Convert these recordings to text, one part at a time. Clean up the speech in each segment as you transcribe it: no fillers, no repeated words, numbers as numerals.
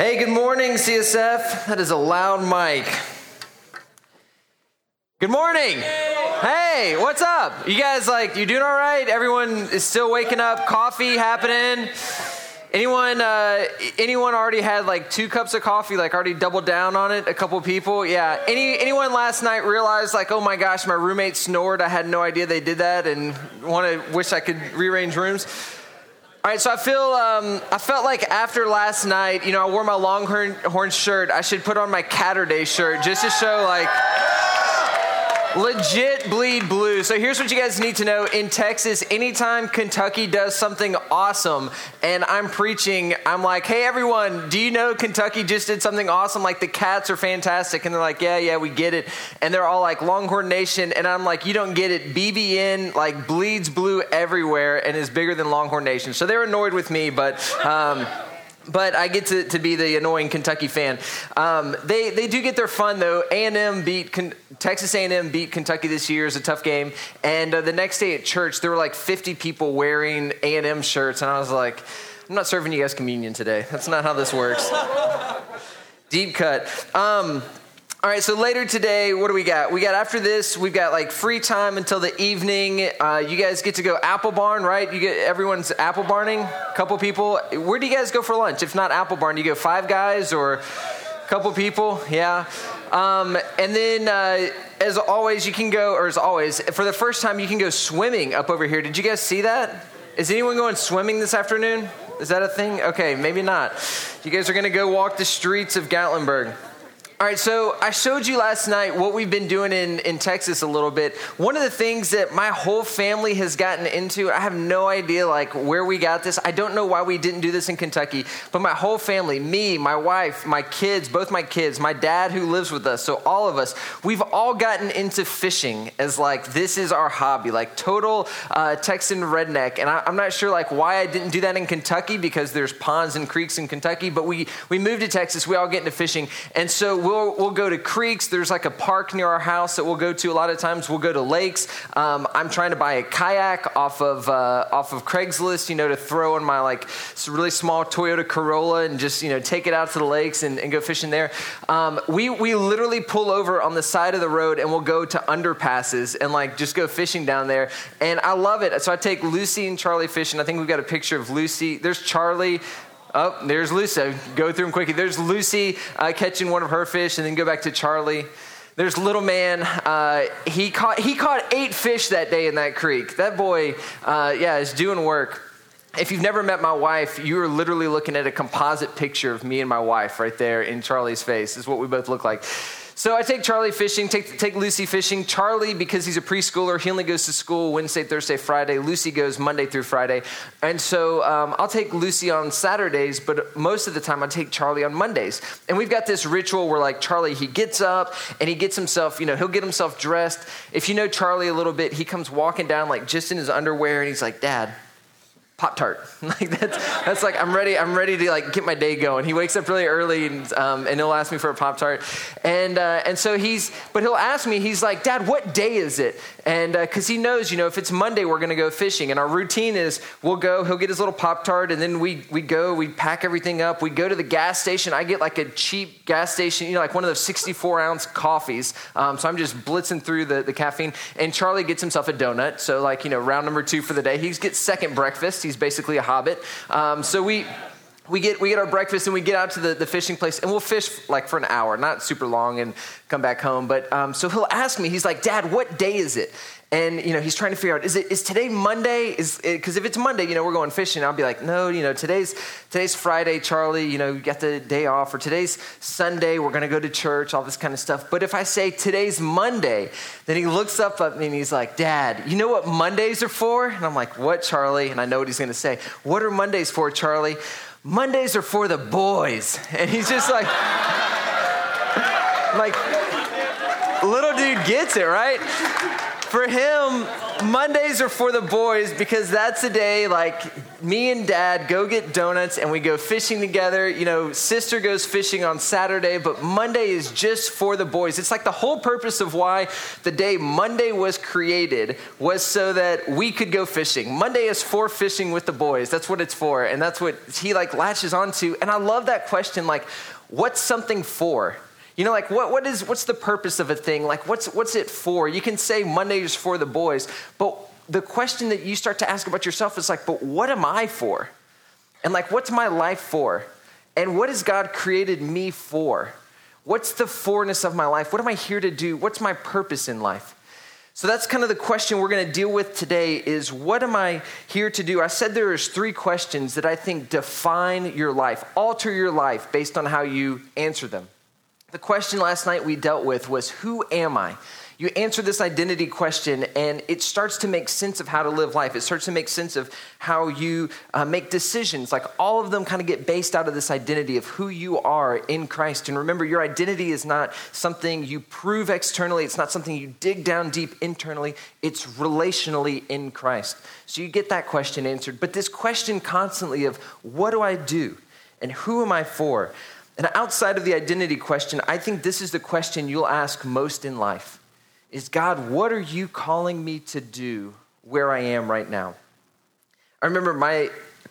Hey, good morning, CSF. That is a loud mic. Good morning. Hey, what's up? You guys, you doing all right? Everyone is still waking up, coffee happening. Anyone already had 2 cups of coffee, already doubled down on it? A couple people? Yeah. Anyone last night realized, oh my gosh, my roommate snored. I had no idea they did that and wish I could rearrange rooms. All right, so I felt like after last night, I wore my Longhorn shirt. I should put on my Catterday shirt just to show legit bleed blue. So here's what you guys need to know. In Texas, anytime Kentucky does something awesome and I'm preaching, I'm like, hey everyone, do you know Kentucky just did something awesome? The Cats are fantastic. And they're like, yeah, we get it. And they're all like, Longhorn Nation. And I'm like, you don't get it. BBN bleeds blue everywhere and is bigger than Longhorn Nation. So they're annoyed with me, but I get to be the annoying Kentucky fan. They do get their fun though. Texas A&M beat Kentucky this year. It's a tough game. And the next day at church, there were 50 people wearing A&M shirts. And I was like, I'm not serving you guys communion today. That's not how this works. Deep cut. All right, so later today, what do we got? We got after this, we've got free time until the evening. You guys get to go Apple Barn, right? Everyone's Apple Barning, a couple people. Where do you guys go for lunch? If not Apple Barn, do you go Five Guys or a couple people? Yeah. And then as always, for the first time, you can go swimming up over here. Did you guys see that? Is anyone going swimming this afternoon? Is that a thing? Okay, maybe not. You guys are going to go walk the streets of Gatlinburg. All right, so I showed you last night what we've been doing in Texas a little bit. One of the things that my whole family has gotten into, I have no idea where we got this. I don't know why we didn't do this in Kentucky, but my whole family, me, my wife, my kids, both my kids, my dad who lives with us, so all of us, we've all gotten into fishing as this is our hobby, total Texan redneck. And I'm not sure why I didn't do that in Kentucky because there's ponds and creeks in Kentucky, but we moved to Texas, we all get into fishing. And so we'll go to creeks. There's a park near our house that we'll go to a lot of times. We'll go to lakes. I'm trying to buy a kayak off of Craigslist, to throw in my really small Toyota Corolla and just, take it out to the lakes and go fishing there. We literally pull over on the side of the road and we'll go to underpasses and just go fishing down there. And I love it. So I take Lucy and Charlie fishing. I think we've got a picture of Lucy. There's Charlie. Oh, there's Lucy. Go through them quickly. There's Lucy catching one of her fish, and then go back to Charlie. There's little man. He caught 8 fish that day in that creek. That boy, is doing work. If you've never met my wife, you are literally looking at a composite picture of me and my wife right there in Charlie's face. Is what we both look like. So I take Charlie fishing, take Lucy fishing. Charlie, because he's a preschooler, he only goes to school Wednesday, Thursday, Friday. Lucy goes Monday through Friday. And so I'll take Lucy on Saturdays, but most of the time I take Charlie on Mondays. And we've got this ritual where Charlie, he gets up and he gets himself, he'll get himself dressed. If you know Charlie a little bit, he comes walking down just in his underwear and he's like, Dad, Pop-Tart. That's I'm ready to get my day going. He wakes up really early and he'll ask me for a Pop-Tart. And so he'll ask me, he's like, Dad, what day is it? And because he knows, if it's Monday, we're going to go fishing. And our routine is he'll get his little Pop-Tart and then we pack everything up. We go to the gas station. I get a cheap gas station, one of those 64-ounce coffees. So I'm just blitzing through the caffeine. And Charlie gets himself a donut. So round number 2 for the day. He gets second breakfast. He's basically a hobbit. So we get our breakfast and we get out to the fishing place and we'll fish for an hour, not super long, and come back home. But so he'll ask me, he's like, Dad, what day is it? And, he's trying to figure out, is today Monday? Because if it's Monday, we're going fishing. I'll be like, no, today's Friday, Charlie, you got the day off. Or today's Sunday, we're going to go to church, all this kind of stuff. But if I say today's Monday, then he looks up at me and he's like, Dad, you know what Mondays are for? And I'm like, what, Charlie? And I know what he's going to say. What are Mondays for, Charlie? Mondays are for the boys. And he's just like, little dude gets it, right? For him, Mondays are for the boys because that's the day me and dad go get donuts and we go fishing together. You know, sister goes fishing on Saturday, but Monday is just for the boys. It's like the whole purpose of why the day Monday was created was so that we could go fishing. Monday is for fishing with the boys. That's what it's for. And that's what he like latches onto. And I love that question, like, what's something for? You know, like what's the purpose of a thing? Like what's it for? You can say Monday is for the boys, but the question that you start to ask about yourself is like, but what am I for? And like, what's my life for? And what has God created me for? What's the forness of my life? What am I here to do? What's my purpose in life? So that's kind of the question we're going to deal with today is, what am I here to do? I said there's 3 questions that I think define your life, alter your life based on how you answer them. The question last night we dealt with was, who am I? You answer this identity question and it starts to make sense of how to live life. It starts to make sense of how you make decisions. Like all of them kind of get based out of this identity of who you are in Christ. And remember, your identity is not something you prove externally. It's not something you dig down deep internally. It's relationally in Christ. So you get that question answered. But this question constantly of, what do I do? And who am I for? And outside of the identity question, I think this is the question you'll ask most in life. Is, God, what are you calling me to do where I am right now? I remember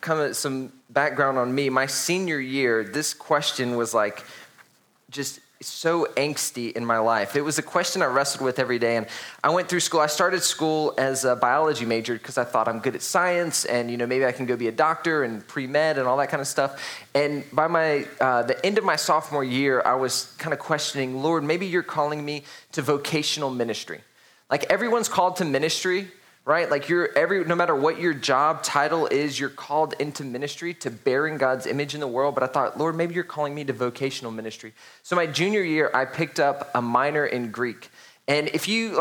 some background on me. My senior year, this question was like just so angsty in my life. It was a question I wrestled with every day. And I went through school. I started school as a biology major because I thought I'm good at science and, you know, maybe I can go be a doctor and pre-med and all that kind of stuff. And by the end of my sophomore year, I was kind of questioning, Lord, maybe you're calling me to vocational ministry. Like everyone's called to ministry, right? Like no matter what your job title is, you're called into ministry to bearing God's image in the world. But I thought, Lord, maybe you're calling me to vocational ministry. So my junior year, I picked up a minor in Greek. And if you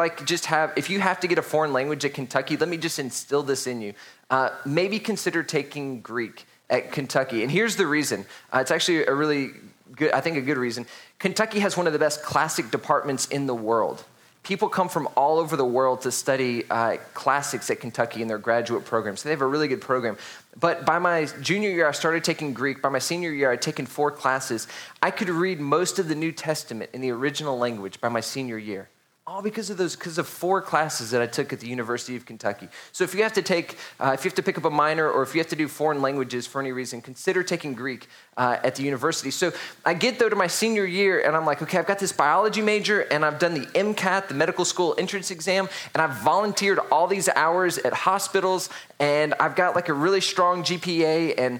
have to get a foreign language at Kentucky, let me just instill this in you. Maybe consider taking Greek at Kentucky. And here's the reason. It's actually a really good, I think a good reason. Kentucky has one of the best classic departments in the world. People come from all over the world to study classics at Kentucky in their graduate program. So they have a really good program. But by my junior year, I started taking Greek. By my senior year, I'd taken 4 classes. I could read most of the New Testament in the original language by my senior year. All because of 4 classes that I took at the University of Kentucky. So if you have to pick up a minor, or if you have to do foreign languages for any reason, consider taking Greek at the university. So I get though to my senior year and I'm like, okay, I've got this biology major and I've done the MCAT, the medical school entrance exam, and I've volunteered all these hours at hospitals, and I've got like a really strong GPA, and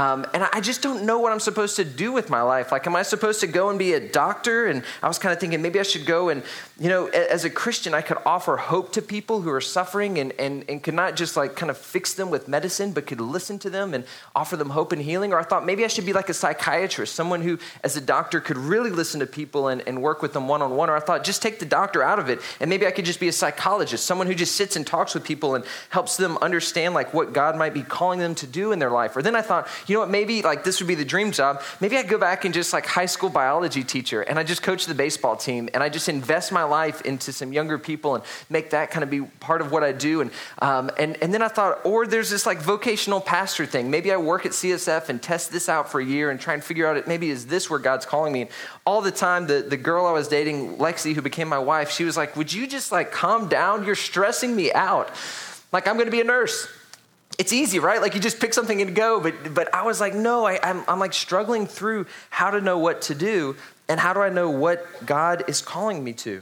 I just don't know what I'm supposed to do with my life. Like, am I supposed to go and be a doctor? And I was kind of thinking maybe I should go and, you know, as a Christian, I could offer hope to people who are suffering and could not just like kind of fix them with medicine, but could listen to them and offer them hope and healing. Or I thought maybe I should be like a psychiatrist, someone who as a doctor could really listen to people and work with them one-on-one. Or I thought just take the doctor out of it and maybe I could just be a psychologist, someone who just sits and talks with people and helps them understand like what God might be calling them to do in their life. Or then I thought, you know what, maybe like this would be the dream job. Maybe I'd go back and just like high school biology teacher, and I just coach the baseball team, and I just invest my life into some younger people and make that kind of be part of what I do. And then I thought, or there's this like vocational pastor thing. Maybe I work at CSF and test this out for a year and try and figure out maybe is this where God's calling me? And all the time, the girl I was dating, Lexi, who became my wife, she was like, would you just like calm down? You're stressing me out. Like, I'm going to be a nurse. It's easy, right? Like you just pick something and go. But I was like, no, I'm like struggling through how to know what to do and how do I know what God is calling me to.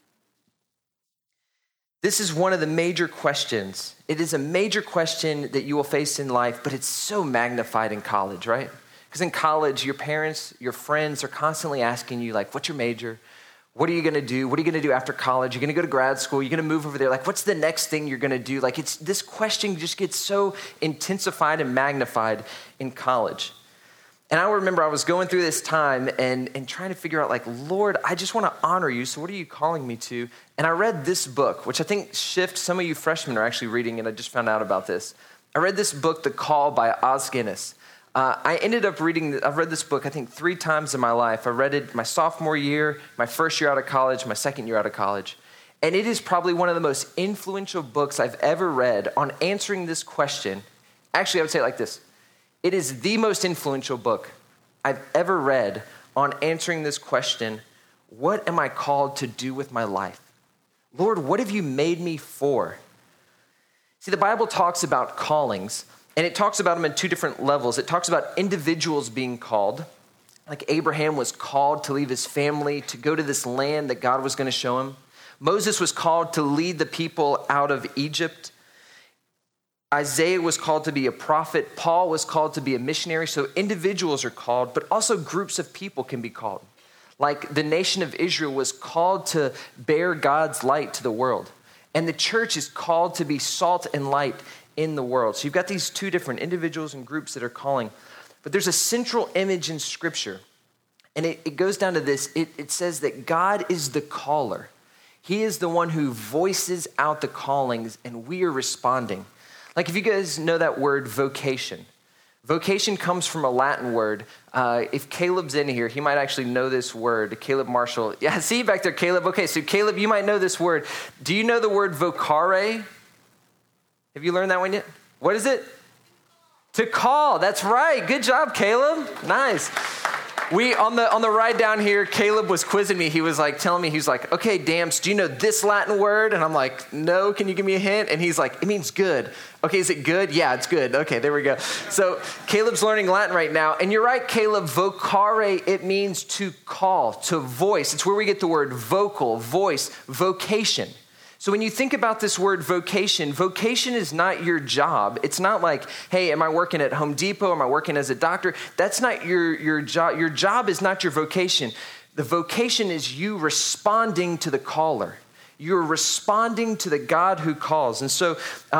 This is one of the major questions. It is a major question that you will face in life, but it's so magnified in college, right? Because in college, your parents, your friends are constantly asking you, like, what's your major? What are you going to do? What are you going to do after college? You're going to go to grad school. You're going to move over there. Like, what's the next thing you're going to do? Like, this question just gets so intensified and magnified in college. And I remember I was going through this time and trying to figure out, like, Lord, I just want to honor you. So what are you calling me to? And I read this book, which I think some of you freshmen are actually reading, and I just found out about this. I read this book, The Call by Os Guinness. I've read this book, I think 3 times in my life. I read it my sophomore year, my first year out of college, my second year out of college. And it is probably one of the most influential books I've ever read on answering this question, Actually, I would say it like this. It is the most influential book I've ever read on answering this question, what am I called to do with my life? Lord, what have you made me for? See, the Bible talks about callings, and it talks about them in two different levels. It talks about individuals being called, like Abraham was called to leave his family, to go to this land that God was going to show him. Moses was called to lead the people out of Egypt. Isaiah was called to be a prophet. Paul was called to be a missionary. So individuals are called, but also groups of people can be called. Like the nation of Israel was called to bear God's light to the world. And the church is called to be salt and light in the world. So you've got these two different individuals and groups that are calling. But there's a central image in Scripture. And it goes down to this. It says that God is the caller. He is the one who voices out the callings, and we are responding. Like if you guys know that word vocation. Vocation comes from a Latin word. If Caleb's in here, he might actually know this word. Caleb Marshall. Yeah, see you back there, Caleb. Okay, so Caleb, you might know this word. Do you know the word vocare? Have you learned that one yet? What is it? To call. That's right. Good job, Caleb. Nice. We on the ride down here, Caleb was quizzing me. He was like telling me, he's like, okay, Dams, do you know this Latin word? And I'm like, no, can you give me a hint? And he's like, it means good. Okay, is it good? Yeah, it's good. Okay, there we go. So Caleb's learning Latin right now. And you're right, Caleb, vocare, it means to call, to voice. It's where we get the word vocal, voice, vocation. So when you think about this word vocation, vocation is not your job. It's not like, hey, am I working at Home Depot? Am I working as a doctor? That's not your job. Your job is not your vocation. The vocation is you responding to the caller. You're responding to the God who calls. And so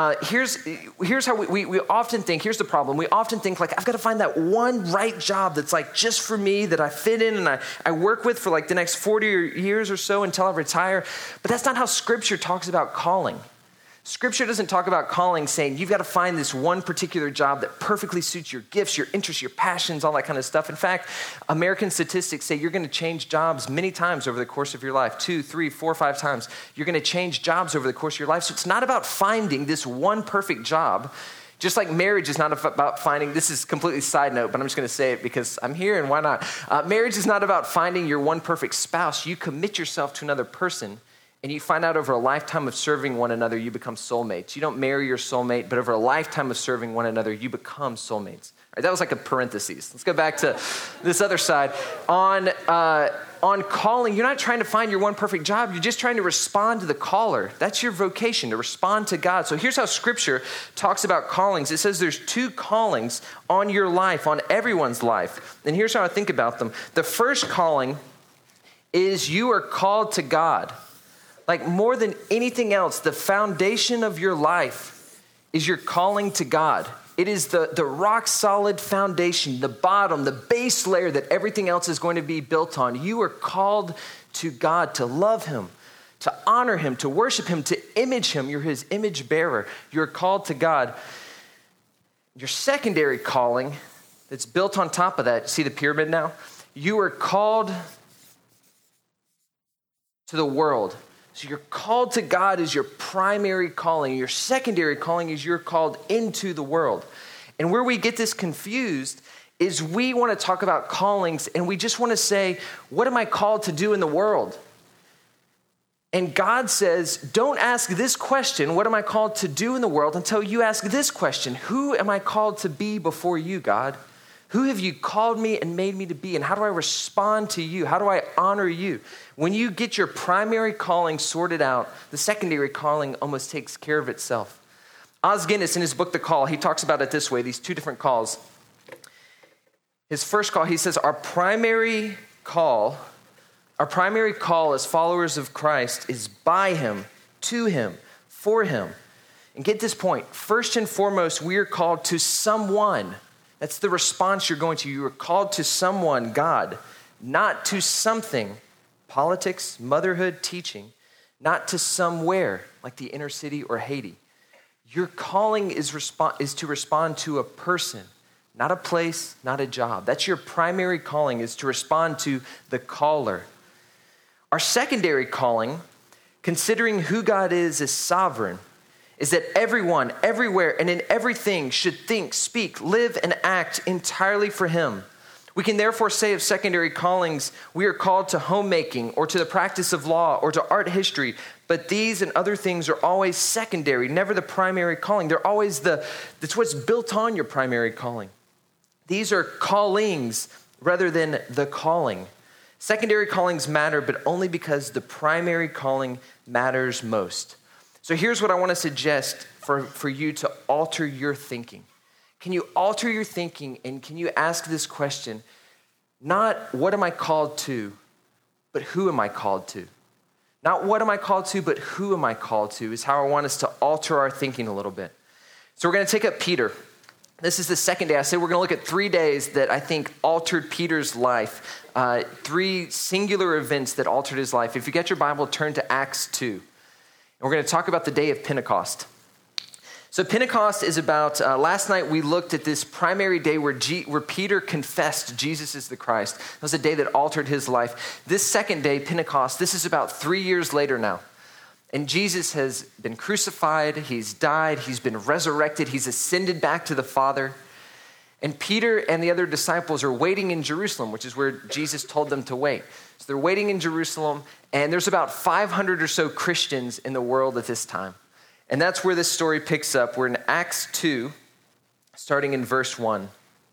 here's how we often think, here's the problem. We often think like, I've got to find that one right job that's like just for me, that I fit in and I work with for like the next 40 years or so until I retire. But that's not how Scripture talks about calling. Scripture doesn't talk about calling saying you've got to find this one particular job that perfectly suits your gifts, your interests, your passions, all that kind of stuff. In fact, American statistics say you're going to change jobs many times over the course of your life, 2, 3, 4, 5 times. You're going to change jobs over the course of your life. So it's not about finding this one perfect job. Just like marriage is not about finding, this is completely side note, but I'm just going to say it because I'm here and why not? Marriage is not about finding your one perfect spouse. You commit yourself to another person. And you find out over a lifetime of serving one another, you become soulmates. You don't marry your soulmate, but over a lifetime of serving one another, you become soulmates. All right, that was like a parenthesis. Let's go back to this other side. On calling, you're not trying to find your one perfect job. You're just trying to respond to the caller. That's your vocation, to respond to God. So here's how Scripture talks about callings. It says there's 2 callings on your life, on everyone's life. And here's how I think about them. The first calling is you are called to God. Like more than anything else, the foundation of your life is your calling to God. It is the rock solid foundation, the bottom, the base layer that everything else is going to be built on. You are called to God, to love Him, to honor Him, to worship Him, to image Him. You're His image bearer. You're called to God. Your secondary calling that's built on top of that, see the pyramid now? You are called to the world. So you're called to God as your primary calling. Your secondary calling is you're called into the world. And where we get this confused is we want to talk about callings and we just want to say, what am I called to do in the world? And God says, don't ask this question, what am I called to do in the world, until you ask this question, who am I called to be before you, God? Who have you called me and made me to be? And how do I respond to you? How do I honor you? When you get your primary calling sorted out, the secondary calling almost takes care of itself. Os Guinness, in his book, The Call, he talks about it this way, these 2 different calls. His first call, he says, our primary call as followers of Christ is by Him, to Him, for Him. And get this point, first and foremost, we are called to someone. That's the response you're going to. You are called to someone, God, not to something, politics, motherhood, teaching, not to somewhere like the inner city or Haiti. Your calling is to respond to a person, not a place, not a job. That's your primary calling, is to respond to the caller. Our secondary calling, considering who God is sovereign, is that everyone, everywhere, and in everything should think, speak, live, and act entirely for him. We can therefore say of secondary callings, we are called to homemaking or to the practice of law or to art history, but these and other things are always secondary, never the primary calling. They're always that's what's built on your primary calling. These are callings rather than the calling. Secondary callings matter, but only because the primary calling matters most. So here's what I want to suggest for you to alter your thinking. Can you alter your thinking and can you ask this question? Not what am I called to, but who am I called to? Not what am I called to, but who am I called to is how I want us to alter our thinking a little bit. So we're going to take up Peter. This is the second day. I said we're going to look at 3 days that I think altered Peter's life. 3 singular events that altered his life. If you get your Bible, turn to Acts 2. And we're going to talk about the day of Pentecost. So Pentecost is about, last night we looked at this primary day where Peter confessed Jesus is the Christ. It was a day that altered his life. This second day, Pentecost, this is about 3 years later now. And Jesus has been crucified, he's died, he's been resurrected, he's ascended back to the Father. And Peter and the other disciples are waiting in Jerusalem, which is where Jesus told them to wait. So they're waiting in Jerusalem, and there's about 500 or so Christians in the world at this time. And that's where this story picks up. We're in Acts 2, starting in verse 1.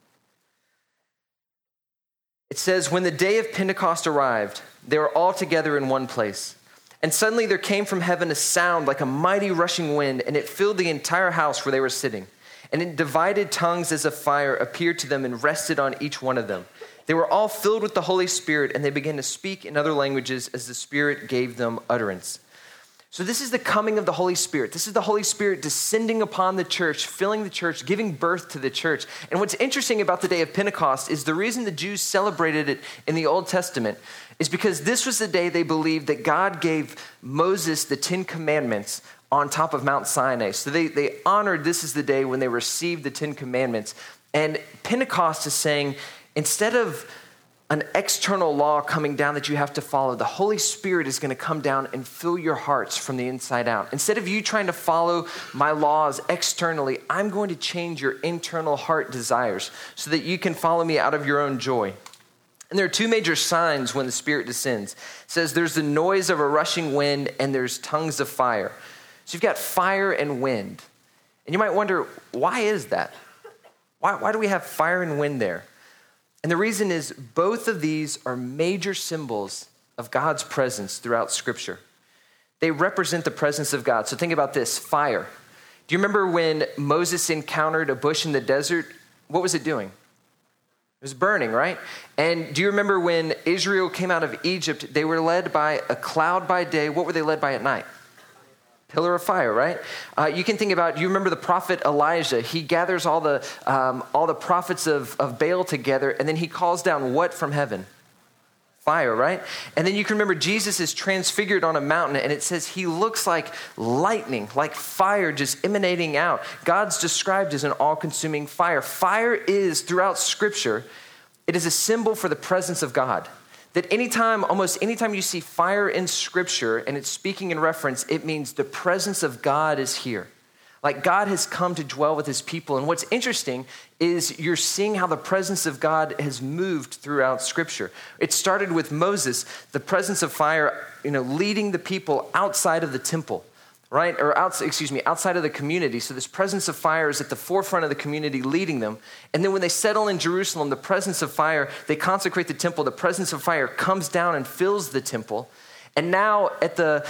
It says, when the day of Pentecost arrived, they were all together in one place. And suddenly there came from heaven a sound like a mighty rushing wind, and it filled the entire house where they were sitting. And in divided tongues as of fire appeared to them and rested on each one of them. They were all filled with the Holy Spirit, and they began to speak in other languages as the Spirit gave them utterance. So this is the coming of the Holy Spirit. This is the Holy Spirit descending upon the church, filling the church, giving birth to the church. And what's interesting about the day of Pentecost is the reason the Jews celebrated it in the Old Testament is because this was the day they believed that God gave Moses the 10 Commandments on top of Mount Sinai. So they honored this is the day when they received the 10 Commandments. And Pentecost is saying, instead of an external law coming down that you have to follow, the Holy Spirit is going to come down and fill your hearts from the inside out. Instead of you trying to follow my laws externally, I'm going to change your internal heart desires so that you can follow me out of your own joy. And there are 2 major signs when the Spirit descends. It says there's the noise of a rushing wind and there's tongues of fire. So you've got fire and wind. And you might wonder, why is that? Why do we have fire and wind there? And the reason is both of these are major symbols of God's presence throughout Scripture. They represent the presence of God. So think about this, fire. Do you remember when Moses encountered a bush in the desert? What was it doing? It was burning, right? And do you remember when Israel came out of Egypt, they were led by a cloud by day. What were they led by at night? Pillar of fire, right? You can think about, you remember the prophet Elijah. He gathers all the prophets of Baal together, and then he calls down what from heaven? Fire, right? And then you can remember Jesus is transfigured on a mountain, and it says he looks like lightning, like fire just emanating out. God's described as an all-consuming fire. Fire is, throughout Scripture, it is a symbol for the presence of God. That almost anytime you see fire in Scripture and it's speaking in reference, it means the presence of God is here. Like God has come to dwell with his people. And what's interesting is you're seeing how the presence of God has moved throughout Scripture. It started with Moses, the presence of fire, leading the people outside of the temple, right? Or outside of the community. So this presence of fire is at the forefront of the community leading them. And then when they settle in Jerusalem, the presence of fire, they consecrate the temple. The presence of fire comes down and fills the temple. And now at the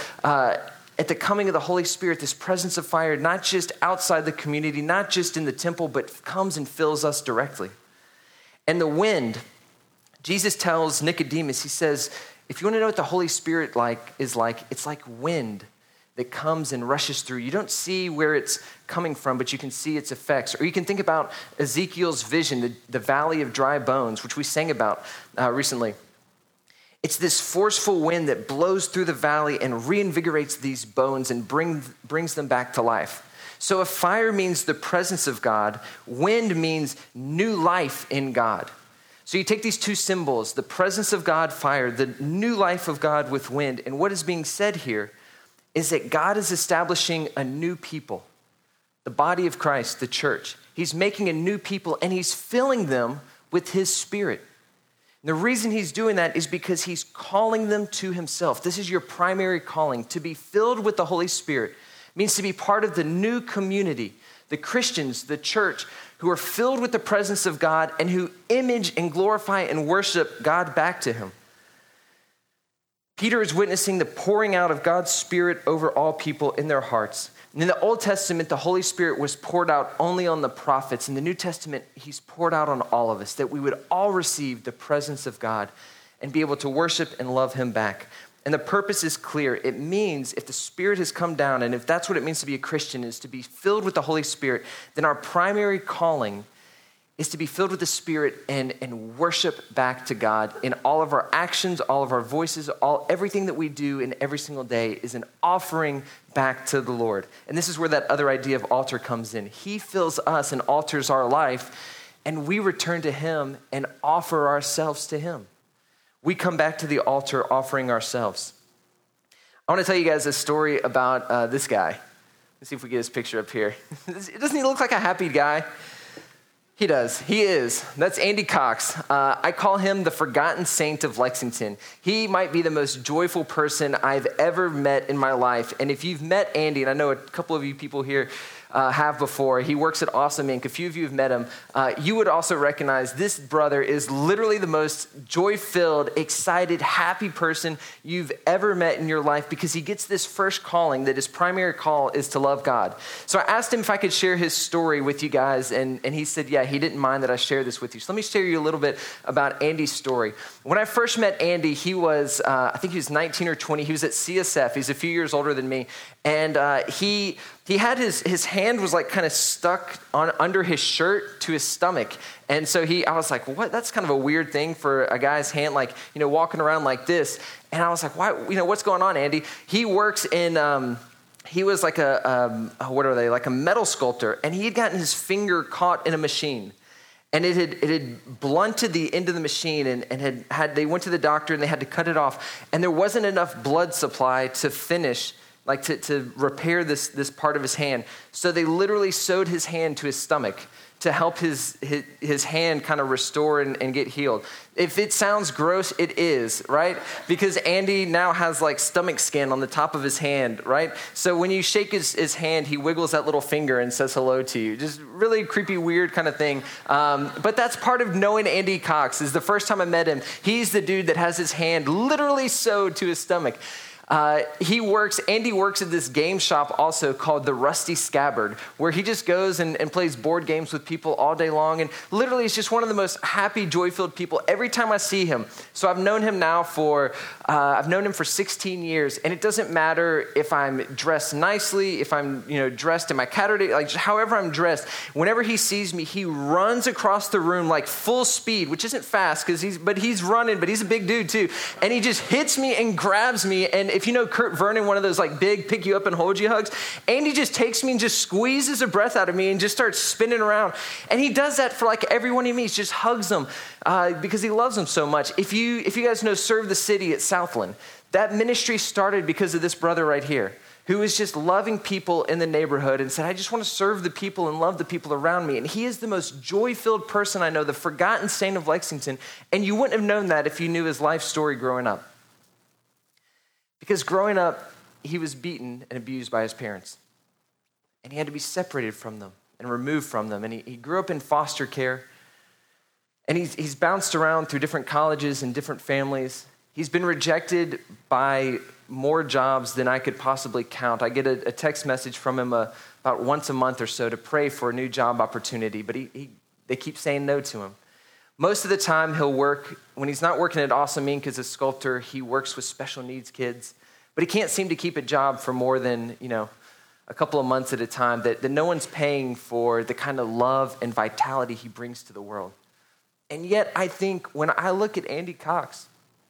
coming of the Holy Spirit, this presence of fire, not just outside the community, not just in the temple, but comes and fills us directly. And the wind, Jesus tells Nicodemus, he says, if you want to know what the Holy Spirit is like, it's like wind that comes and rushes through. You don't see where it's coming from, but you can see its effects. Or you can think about Ezekiel's vision, the valley of dry bones, which we sang about recently. It's this forceful wind that blows through the valley and reinvigorates these bones and brings them back to life. So if fire means the presence of God, wind means new life in God. So you take these 2 symbols, the presence of God, fire, the new life of God with wind, and what is being said here is that God is establishing a new people, the body of Christ, the church. He's making a new people, and he's filling them with his Spirit. And the reason he's doing that is because he's calling them to himself. This is your primary calling. To be filled with the Holy Spirit means to be part of the new community, the Christians, the church, who are filled with the presence of God and who image and glorify and worship God back to him. Peter is witnessing the pouring out of God's Spirit over all people in their hearts. And in the Old Testament, the Holy Spirit was poured out only on the prophets. In the New Testament, he's poured out on all of us, that we would all receive the presence of God and be able to worship and love him back. And the purpose is clear. It means if the Spirit has come down, and if that's what it means to be a Christian, is to be filled with the Holy Spirit, then our primary calling is to be filled with the Spirit and worship back to God in all of our actions, all of our voices, everything that we do in every single day is an offering back to the Lord. And this is where that other idea of altar comes in. He fills us and alters our life, and we return to him and offer ourselves to him. We come back to the altar offering ourselves. I want to tell you guys a story about this guy. Let's see if we get his picture up here. Doesn't he look like a happy guy? He does. He is. That's Andy Cox. I call him the forgotten saint of Lexington. He might be the most joyful person I've ever met in my life. And if you've met Andy, and I know a couple of you people here have before, he works at Awesome Inc. A few of you have met him. You would also recognize this brother is literally the most joy-filled, excited, happy person you've ever met in your life because he gets this first calling that his primary call is to love God. So I asked him if I could share his story with you guys, and he said, yeah, he didn't mind that I share this with you. So let me share you a little bit about Andy's story. When I first met Andy, he was, I think he was 19 or 20. He was at CSF. He's a few years older than me. And he had his hand was like kind of stuck under his shirt to his stomach. And so I was like, what? That's kind of a weird thing for a guy's hand, like, walking around like this. And I was like, why, what's going on, Andy? He works in, he was like like a metal sculptor. And he had gotten his finger caught in a machine. And it had blunted the end of the machine and they went to the doctor and they had to cut it off. And there wasn't enough blood supply to finish, like to repair this part of his hand. So they literally sewed his hand to his stomach to help his hand kind of restore and get healed. If it sounds gross, it is, right? Because Andy now has like stomach skin on the top of his hand, right? So when you shake his hand, he wiggles that little finger and says hello to you. Just really creepy, weird kind of thing. But that's part of knowing Andy Cox. Is the first time I met him, he's the dude that has his hand literally sewed to his stomach. Andy works at this game shop also called the Rusty Scabbard, where he just goes and plays board games with people all day long. And literally is just one of the most happy, joy-filled people every time I see him. So I've known him now for 16 years. And it doesn't matter if I'm dressed nicely, if I'm, dressed in my Saturday, like however I'm dressed. Whenever he sees me, he runs across the room like full speed, which isn't fast but he's running, but he's a big dude too. And he just hits me and grabs me. And if you know Kurt Vernon, one of those like big pick you up and hold you hugs, Andy just takes me and just squeezes the breath out of me and just starts spinning around. And he does that for like everyone he meets, just hugs them because he loves them so much. If you guys know Serve the City at Southland, that ministry started because of this brother right here, who is just loving people in the neighborhood and said, I just want to serve the people and love the people around me. And he is the most joy-filled person I know, the forgotten saint of Lexington. And you wouldn't have known that if you knew his life story growing up. Because growing up, he was beaten and abused by his parents. And he had to be separated from them and removed from them. And he grew up in foster care. And he's bounced around through different colleges and different families. He's been rejected by more jobs than I could possibly count. I get a text message from him about once a month or so to pray for a new job opportunity. But they keep saying no to him. Most of the time he'll work, when he's not working at Awesome Inc. as a sculptor, he works with special needs kids. But he can't seem to keep a job for more than, a couple of months at a time that no one's paying for the kind of love and vitality he brings to the world. And yet I think when I look at Andy Cox,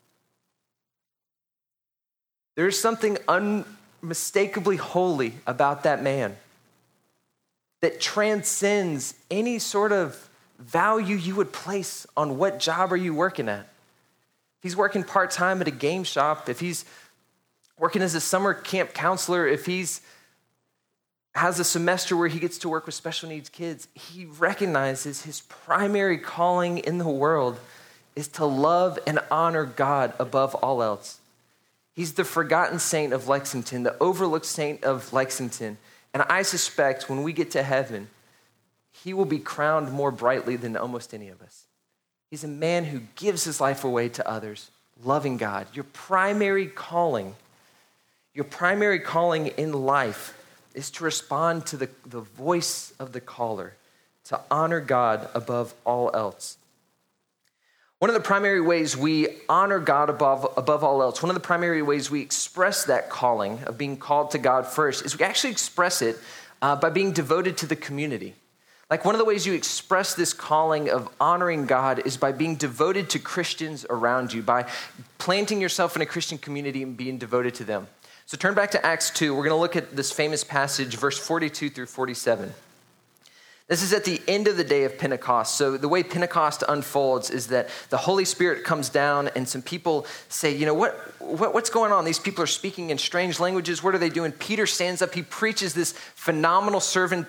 there's something unmistakably holy about that man that transcends any sort of value you would place on what job are you working at. If he's working part-time at a game shop, if he's working as a summer camp counselor, if he's has a semester where he gets to work with special needs kids, he recognizes his primary calling in the world is to love and honor God above all else. He's the forgotten saint of Lexington, the overlooked saint of Lexington. And I suspect when we get to heaven, he will be crowned more brightly than almost any of us. He's a man who gives his life away to others, loving God. Your primary calling in life is to respond to the voice of the caller, to honor God above all else. One of the primary ways we honor God above all else, one of the primary ways we express that calling of being called to God first is we actually express it by being devoted to the community. Like one of the ways you express this calling of honoring God is by being devoted to Christians around you, by planting yourself in a Christian community and being devoted to them. So turn back to Acts 2. We're going to look at this famous passage, verse 42 through 47. This is at the end of the day of Pentecost. So the way Pentecost unfolds is that the Holy Spirit comes down and some people say, you know, what's going on? These people are speaking in strange languages. What are they doing? Peter stands up. He preaches this phenomenal sermon.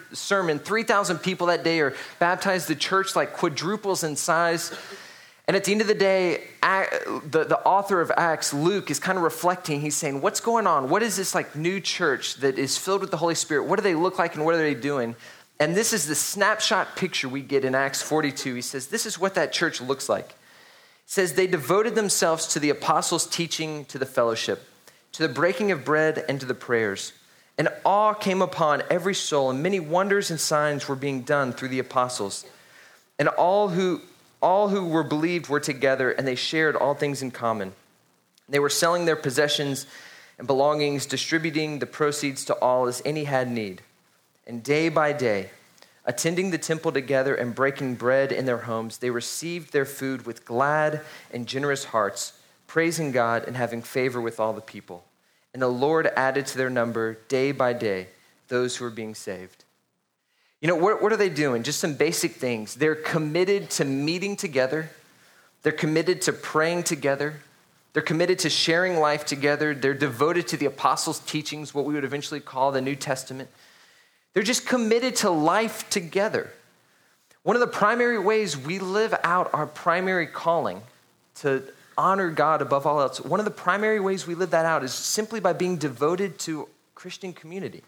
3,000 people that day are baptized. The church like quadruples in size. And at the end of the day, the author of Acts, Luke, is kind of reflecting. He's saying, what's going on? What is this like new church that is filled with the Holy Spirit? What do they look like and what are they doing? And this is the snapshot picture we get in Acts 42. He says, this is what that church looks like. It says, they devoted themselves to the apostles' teaching, to the fellowship, to the breaking of bread, and to the prayers. And awe came upon every soul, and many wonders and signs were being done through the apostles. And all who were believed were together, and they shared all things in common. They were selling their possessions and belongings, distributing the proceeds to all as any had need. And day by day, attending the temple together and breaking bread in their homes, they received their food with glad and generous hearts, praising God and having favor with all the people. And the Lord added to their number day by day those who were being saved. You know, what are they doing? Just some basic things. They're committed to meeting together. They're committed to praying together. They're committed to sharing life together. They're devoted to the apostles' teachings, what we would eventually call the New Testament. They're just committed to life together. One of the primary ways we live out our primary calling to honor God above all else, one of the primary ways we live that out is simply by being devoted to Christian community.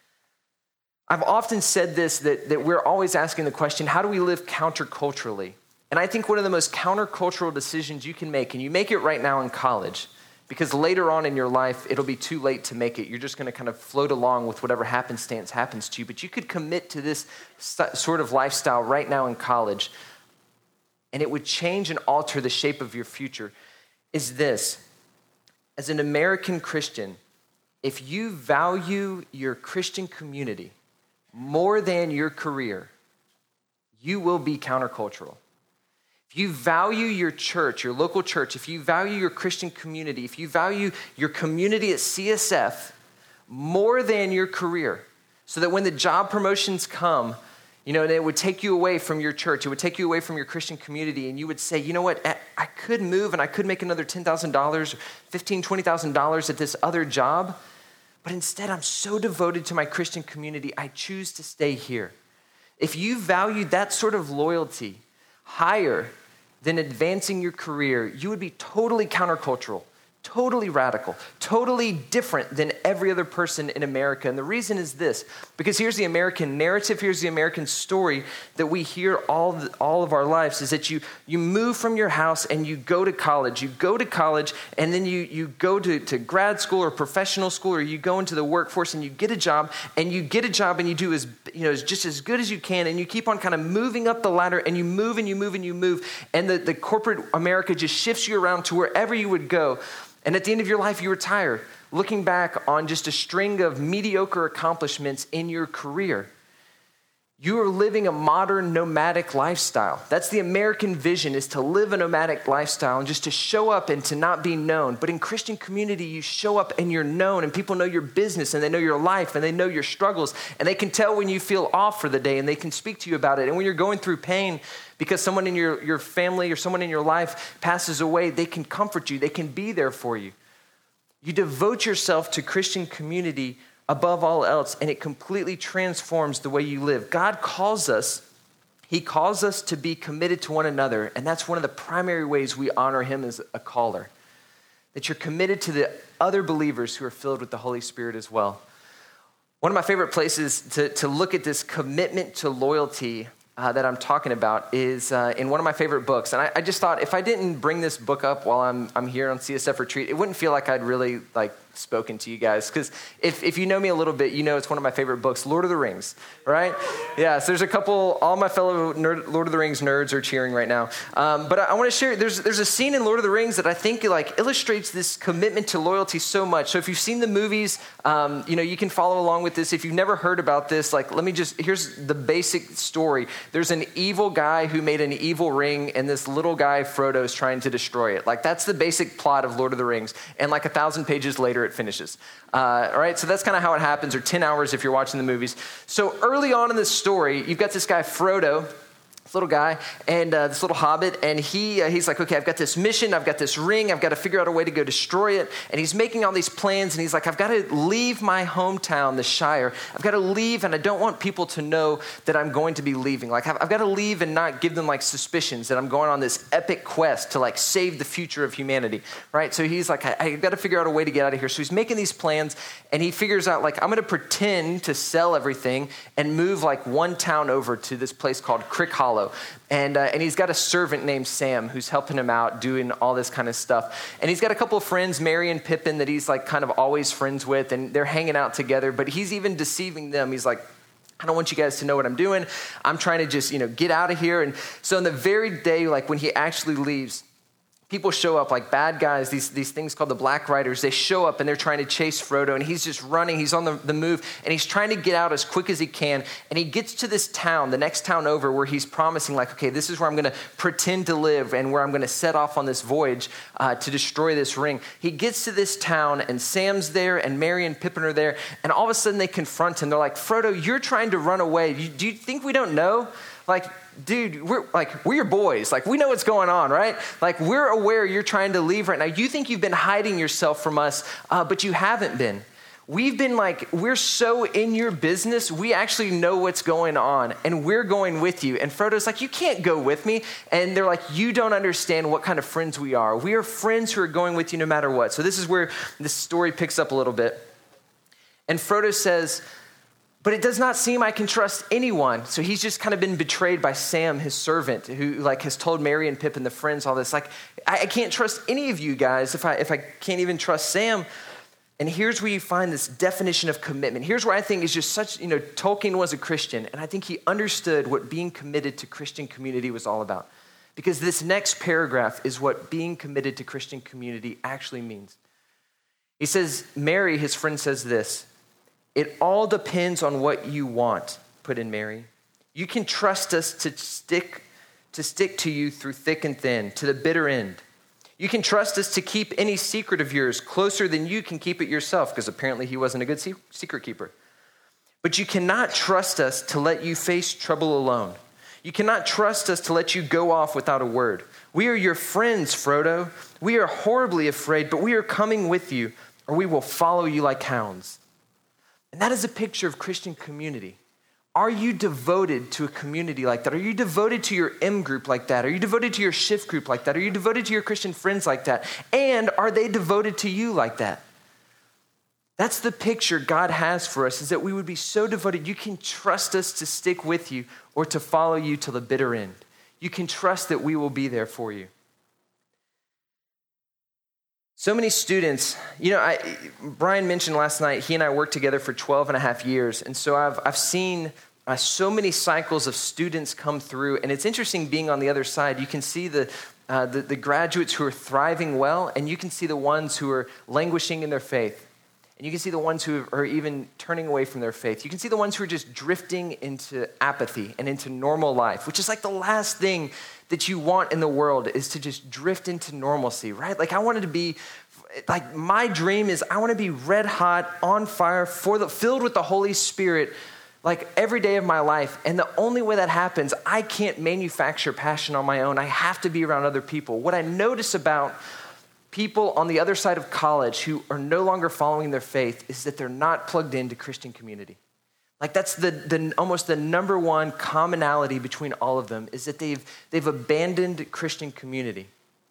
I've often said this, that we're always asking the question, how do we live counterculturally? And I think one of the most countercultural decisions you can make, and you make it right now in college, because later on in your life, it'll be too late to make it. You're just going to kind of float along with whatever happenstance happens to you. But you could commit to this sort of lifestyle right now in college, and it would change and alter the shape of your future, is this. As an American Christian, if you value your Christian community more than your career, you will be countercultural. If you value your church, your local church, if you value your Christian community, if you value your community at CSF more than your career, so that when the job promotions come, you know, and it would take you away from your church, it would take you away from your Christian community, and you would say, you know what, I could move and I could make another $10,000 or $15,000, $20,000 at this other job, but instead I'm so devoted to my Christian community, I choose to stay here. If you value that sort of loyalty higher than advancing your career, you would be totally countercultural, totally radical, totally different than every other person in America. And the reason is this, because here's the American narrative, here's the American story that we hear all of our lives, is that you move from your house and you go to college. You go to college and then you go to grad school or professional school, or you go into the workforce and you get a job and you do just as good as you can, and you keep on kind of moving up the ladder, and you move and you move and you move, and the corporate America just shifts you around to wherever you would go. And at the end of your life, you retire, looking back on just a string of mediocre accomplishments in your career. You are living a modern nomadic lifestyle. That's the American vision, is to live a nomadic lifestyle and just to show up and to not be known. But in Christian community, you show up and you're known, and people know your business and they know your life and they know your struggles, and they can tell when you feel off for the day and they can speak to you about it. And when you're going through pain because someone in your family or someone in your life passes away, they can comfort you. They can be there for you. You devote yourself to Christian community above all else, and it completely transforms the way you live. God calls us, he calls us to be committed to one another, and that's one of the primary ways we honor him as a caller. That you're committed to the other believers who are filled with the Holy Spirit as well. One of my favorite places to look at this commitment to loyalty that I'm talking about is in one of my favorite books. And I just thought if I didn't bring this book up while I'm here on CSF retreat, it wouldn't feel like I'd really spoken to you guys. Because if you know me a little bit, you know it's one of my favorite books, Lord of the Rings, right? Yeah, so there's a couple, all my fellow Lord of the Rings nerds are cheering right now. But I want to share, there's a scene in Lord of the Rings that I think illustrates this commitment to loyalty so much. So if you've seen the movies, you can follow along with this. If you've never heard about this, here's the basic story. There's an evil guy who made an evil ring, and this little guy, Frodo, is trying to destroy it. That's the basic plot of Lord of the Rings. And 1,000 pages later, it finishes. All right, so that's kind of how it happens, or 10 hours if you're watching the movies. So early on in this story, you've got this guy, Frodo, this little guy, and this little hobbit, and he's like, okay, I've got this mission, I've got this ring, I've got to figure out a way to go destroy it, and he's making all these plans, and he's like, I've got to leave my hometown, the Shire, I've got to leave, and I don't want people to know that I'm going to be leaving. I've got to leave and not give them suspicions that I'm going on this epic quest to save the future of humanity, right? So he's like, I've got to figure out a way to get out of here. So he's making these plans, and he figures out I'm going to pretend to sell everything and move one town over to this place called Crick Hollow. And he's got a servant named Sam who's helping him out doing all this kind of stuff. And he's got a couple of friends, Merry and Pippin, that he's kind of always friends with, and they're hanging out together, but he's even deceiving them. He's like, I don't want you guys to know what I'm doing. I'm trying to just, get out of here. And so on the very day, when he actually leaves, people show up bad guys, these things called the Black Riders. They show up and they're trying to chase Frodo, and he's just running. He's on the move, and he's trying to get out as quick as he can. And he gets to this town, the next town over, where he's promising okay, this is where I'm going to pretend to live and where I'm going to set off on this voyage to destroy this ring. He gets to this town, and Sam's there, and Merry and Pippin are there. And all of a sudden they confront him. They're like, Frodo, you're trying to run away. Do you think we don't know? Dude, we're your boys. We know what's going on, right? We're aware you're trying to leave right now. You think you've been hiding yourself from us, but you haven't been. We've been we're so in your business, we actually know what's going on, and we're going with you. And Frodo's like, you can't go with me. And they're like, you don't understand what kind of friends we are. We are friends who are going with you no matter what. So this is where this story picks up a little bit. And Frodo says, but it does not seem I can trust anyone. So he's just kind of been betrayed by Sam, his servant, who has told Merry and Pippin, the friends, all this. I can't trust any of you guys if I can't even trust Sam. And here's where you find this definition of commitment. Here's where I think is just such, Tolkien was a Christian, and I think he understood what being committed to Christian community was all about. Because this next paragraph is what being committed to Christian community actually means. He says, Merry, his friend, says this, it all depends on what you want, put in Merry. You can trust us to stick to you through thick and thin, to the bitter end. You can trust us to keep any secret of yours closer than you can keep it yourself, because apparently he wasn't a good secret keeper. But you cannot trust us to let you face trouble alone. You cannot trust us to let you go off without a word. We are your friends, Frodo. We are horribly afraid, but we are coming with you, or we will follow you like hounds. And that is a picture of Christian community. Are you devoted to a community like that? Are you devoted to your M group like that? Are you devoted to your shift group like that? Are you devoted to your Christian friends like that? And are they devoted to you like that? That's the picture God has for us, is that we would be so devoted. You can trust us to stick with you or to follow you till the bitter end. You can trust that we will be there for you. So many students, Brian mentioned last night, he and I worked together for 12 and a half years. And so I've seen so many cycles of students come through. And it's interesting being on the other side. You can see the graduates who are thriving well, and you can see the ones who are languishing in their faith. And you can see the ones who are even turning away from their faith. You can see the ones who are just drifting into apathy and into normal life, which is the last thing that you want in the world, is to just drift into normalcy, right? I wanted to be, my dream is I want to be red hot, on fire, filled with the Holy Spirit, every day of my life. And the only way that happens, I can't manufacture passion on my own. I have to be around other people. What I notice about people on the other side of college who are no longer following their faith is that they're not plugged into Christian community. Like that's the almost the number one commonality between all of them is that they've abandoned Christian community.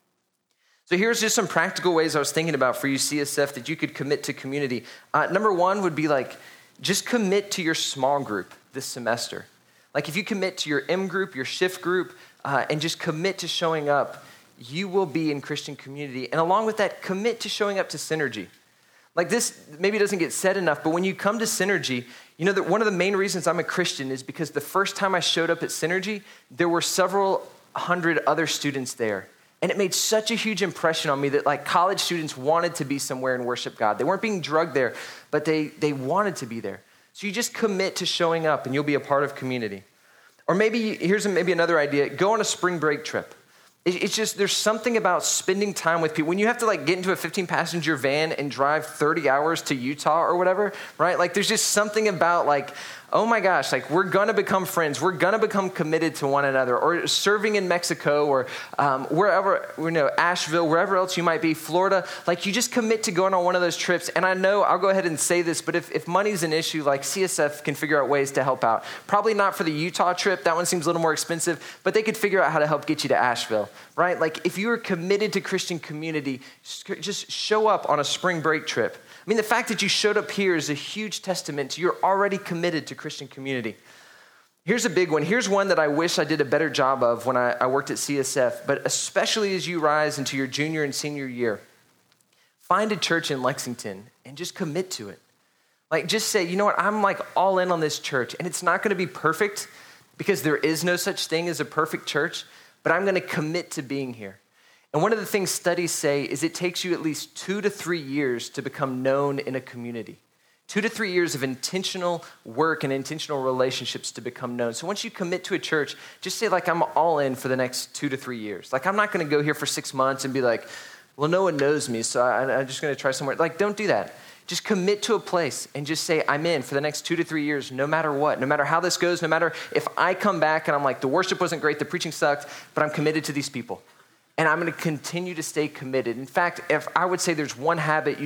So here's just some practical ways I was thinking about for you, CSF, that you could commit to community. Number one would be like, just commit to your small group this semester. Like if you commit to your M group, your shift group, and just commit to showing up, you will be in Christian community. And along with that, commit to showing up to Synergy. Like this maybe doesn't get said enough, but when you come to Synergy, you know that one of the main reasons I'm a Christian is because the first time I showed up at Synergy, there were several hundred other students there. And it made such a huge impression on me that like college students wanted to be somewhere and worship God. They weren't being drugged there, but they wanted to be there. So you just commit to showing up and you'll be a part of community. Or maybe, here's maybe another idea, go on a spring break trip. It's just, there's something about spending time with people. When you have to like get into a 15-passenger van and drive 30 hours to Utah or whatever, right? Like there's just something about like, oh my gosh, like we're gonna become friends. We're gonna become committed to one another. Or serving in Mexico or wherever, Asheville, wherever else you might be, Florida. Like you just commit to going on one of those trips. And I know, I'll go ahead and say this, but if money's an issue, like CSF can figure out ways to help out. Probably not for the Utah trip. That one seems a little more expensive, but they could figure out how to help get you to Asheville, right? Like if you are committed to Christian community, just show up on a spring break trip. I mean, the fact that you showed up here is a huge testament to you're already committed to Christian community. Here's a big one. Here's one that I wish I did a better job of when I worked at CSF, but especially as you rise into your junior and senior year, find a church in Lexington and just commit to it. Like just say, you know what, I'm like all in on this church, and it's not going to be perfect because there is no such thing as a perfect church, but I'm going to commit to being here. And one of the things studies say is it takes you at least 2 to 3 years to become known in a community. 2 to 3 years of intentional work and intentional relationships to become known. So once you commit to a church, just say like, I'm all in for the next 2 to 3 years. Like I'm not going to go here for 6 months and be like, well, no one knows me, so I'm just going to try somewhere. Like don't do that. Just commit to a place and just say, I'm in for the next 2 to 3 years, no matter what, no matter how this goes, no matter if I come back and I'm like, the worship wasn't great, the preaching sucked, but I'm committed to these people. And I'm going to continue to stay committed. In fact, if I would say there's one habit you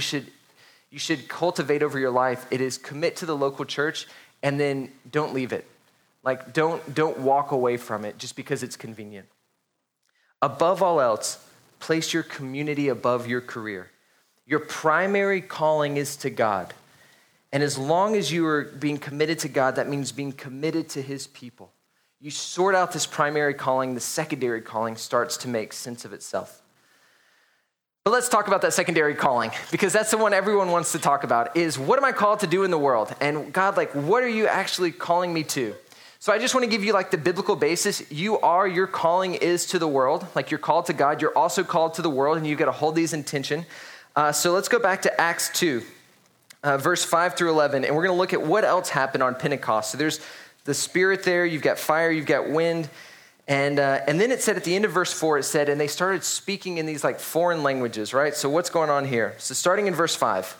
should cultivate over your life, it is commit to the local church and then don't leave it. Like don't walk away from it just because it's convenient. Above all else, place your community above your career. Your primary calling is to God. And as long as you are being committed to God, that means being committed to his people. You sort out this primary calling, the secondary calling starts to make sense of itself. But let's talk about that secondary calling, because that's the one everyone wants to talk about, is what am I called to do in the world? And God, like, what are you actually calling me to? So I just want to give you like the biblical basis. Your calling is to the world. Like you're called to God, you're also called to the world, and you've got to hold these in tension. So let's go back to Acts 2, verse 5 through 11, and we're going to look at what else happened on Pentecost. So there's the Spirit there, you've got fire, you've got wind. And then it said at the end of verse 4, it said, and they started speaking in these like foreign languages, right? So what's going on here? So starting in verse 5.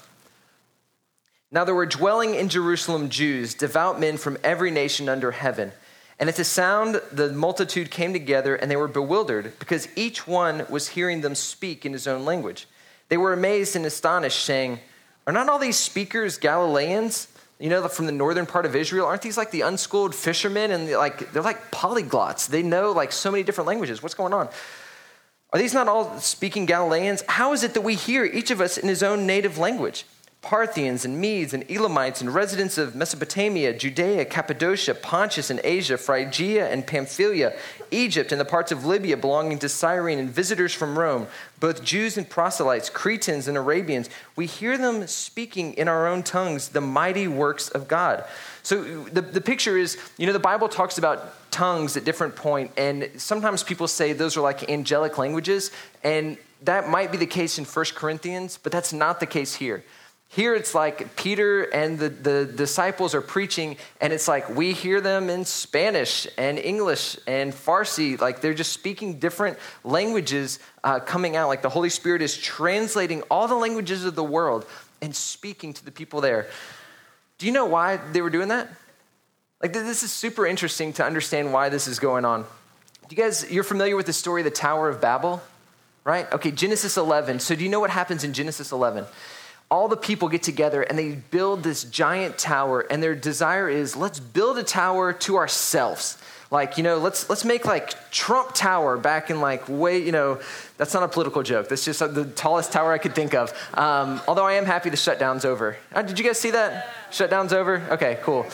Now there were dwelling in Jerusalem Jews, devout men from every nation under heaven. And at the sound, the multitude came together and they were bewildered because each one was hearing them speak in his own language. They were amazed and astonished, saying, are not all these speakers Galileans? You know, from the northern part of Israel, aren't these like the unschooled fishermen? And they're like polyglots. They know like so many different languages. What's going on? Are these not all speaking Galileans? How is it that we hear each of us in his own native language? Parthians and Medes and Elamites and residents of Mesopotamia, Judea, Cappadocia, Pontus and Asia, Phrygia and Pamphylia, Egypt and the parts of Libya belonging to Cyrene, and visitors from Rome, both Jews and proselytes, Cretans and Arabians. We hear them speaking in our own tongues the mighty works of God. So the picture is, you know, the Bible talks about tongues at different points, and sometimes people say those are like angelic languages, and that might be the case in 1 Corinthians, but that's not the case here. Here it's like Peter and the disciples are preaching, and it's like we hear them in Spanish and English and Farsi. Like they're just speaking different languages coming out. Like the Holy Spirit is translating all the languages of the world and speaking to the people there. Do you know why they were doing that? Like this is super interesting to understand why this is going on. You're familiar with the story of the Tower of Babel? right? Okay, Genesis 11. So do you know what happens in Genesis 11? All the people get together and they build this giant tower, and their desire is, let's build a tower to ourselves. Like, let's make like Trump Tower back in like that's not a political joke. That's just the tallest tower I could think of. Although I am happy the shutdown's over. Did you guys see that? Shutdown's over? Okay, cool.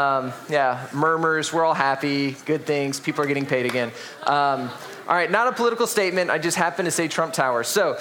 Murmurs, we're all happy, good things, people are getting paid again. All right, not a political statement. I just happened to say Trump Tower. So,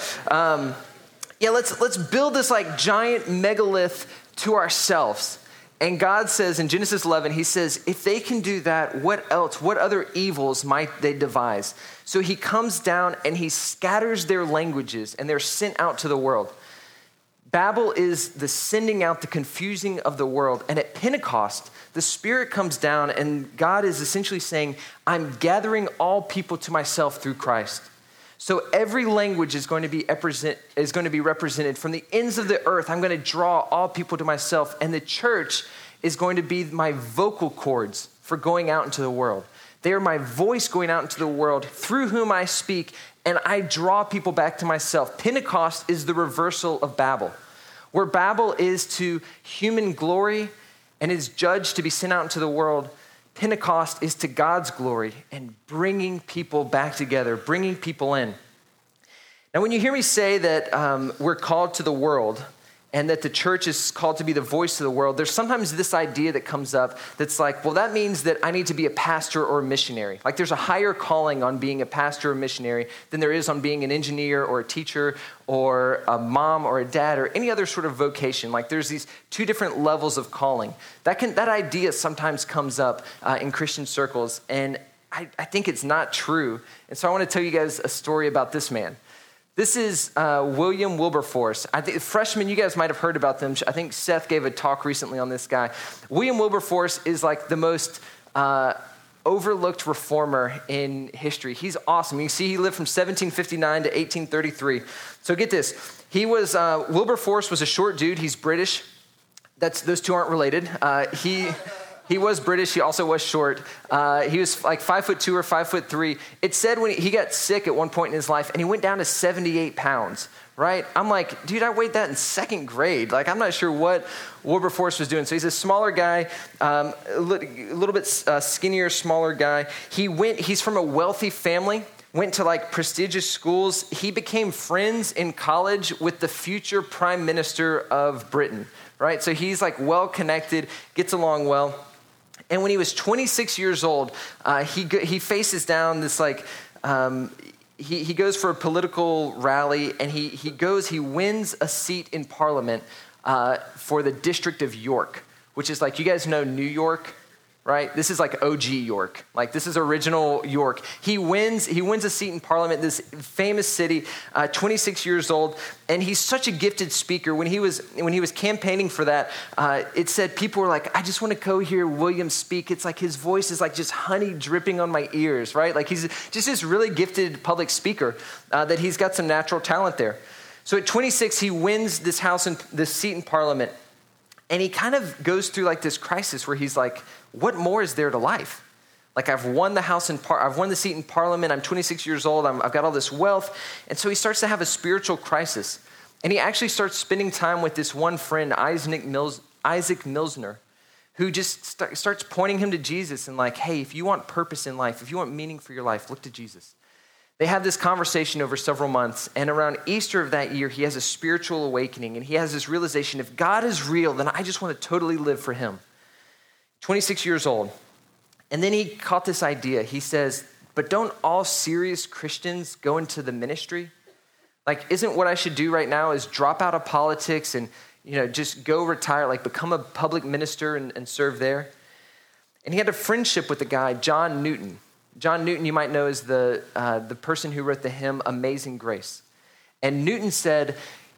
let's build this like giant megalith to ourselves. And God says in Genesis 11, he says, if they can do that, what else? What other evils might they devise? So he comes down and he scatters their languages and they're sent out to the world. Babel is the sending out, the confusing of the world. And at Pentecost, the Spirit comes down and God is essentially saying, I'm gathering all people to myself through Christ. So every language is going to be represented from the ends of the earth. I'm going to draw all people to myself. And the church is going to be my vocal cords for going out into the world. They are my voice going out into the world through whom I speak, and I draw people back to myself. Pentecost is the reversal of Babel, where Babel is to human glory and is judged to be sent out into the world. Pentecost is to God's glory and bringing people back together, bringing people in. Now, when you hear me say that we're called to the world and that the church is called to be the voice of the world, there's sometimes this idea that comes up that's like, well, that means that I need to be a pastor or a missionary. Like there's a higher calling on being a pastor or missionary than there is on being an engineer or a teacher or a mom or a dad or any other sort of vocation. Like there's these two different levels of calling. That idea sometimes comes up in Christian circles, and I think it's not true. And so I want to tell you guys a story about this man. This is William Wilberforce. I think freshmen, you guys might have heard about them. I think Seth gave a talk recently on this guy. William Wilberforce is like the most overlooked reformer in history. He's awesome. You can see he lived from 1759 to 1833. So get this. Wilberforce was a short dude. He's British. Those two aren't related. He was British. He also was short. He was like 5'2" or 5'3". It said when he got sick at one point in his life, and he went down to 78 pounds, right? I'm like, dude, I weighed that in second grade. Like, I'm not sure what Wilberforce was doing. So he's a smaller guy, a little bit skinnier, smaller guy. He's from a wealthy family, went to like prestigious schools. He became friends in college with the future prime minister of Britain, right? So he's like well-connected, gets along well. And when he was 26 years old, he faces down this like, he goes for a political rally, and he wins a seat in Parliament for the District of York, which is like, you guys know New York, right? This is like OG York. Like this is original York. He wins a seat in Parliament, this famous city, 26 years old, and he's such a gifted speaker. When he was campaigning for that, it said people were like, I just want to go hear William speak. It's like his voice is like just honey dripping on my ears, right? Like he's just this really gifted public speaker that he's got some natural talent there. So at 26, he wins this seat in Parliament. And he kind of goes through like this crisis where he's like, what more is there to life? Like I've won the seat in Parliament. I'm 26 years old. I've got all this wealth. And so he starts to have a spiritual crisis. And he actually starts spending time with this one friend, Isaac Milsner, who just starts pointing him to Jesus and like, hey, if you want purpose in life, if you want meaning for your life, look to Jesus. They have this conversation over several months, and around Easter of that year, he has a spiritual awakening, and he has this realization, if God is real, then I just want to totally live for him. 26 years old. And then he caught this idea. He says, but don't all serious Christians go into the ministry? Like, isn't what I should do right now is drop out of politics and, just go retire, like become a public minister and serve there? And he had a friendship with a guy, John Newton. John Newton, you might know, is the person who wrote the hymn Amazing Grace. And Newton said,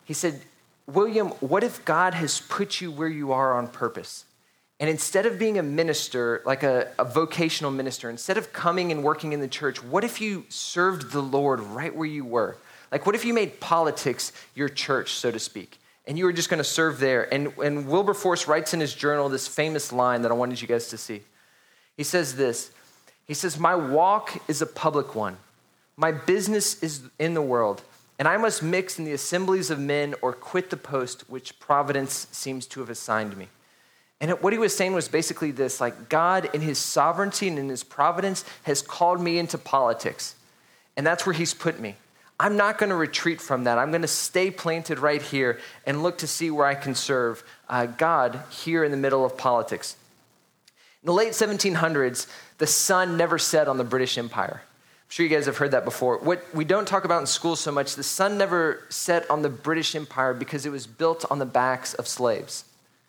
William, what if God has put you where you are on purpose? And instead of being a minister, like a vocational minister, instead of coming and working in the church, what if you served the Lord right where you were? Like, what if you made politics your church, so to speak, and you were just going to serve there? And Wilberforce writes in his journal this famous line that I wanted you guys to see. He says this. He says, my walk is a public one. My business is in the world, and I must mix in the assemblies of men or quit the post which providence seems to have assigned me. And what he was saying was basically this, like God in his sovereignty and in his providence has called me into politics. And that's where he's put me. I'm not going to retreat from that. I'm going to stay planted right here and look to see where I can serve God here in the middle of politics. In the late 1700s, the sun never set on the British Empire. I'm sure you guys have heard that before. What we don't talk about in school so much, the sun never set on the British Empire because it was built on the backs of slaves.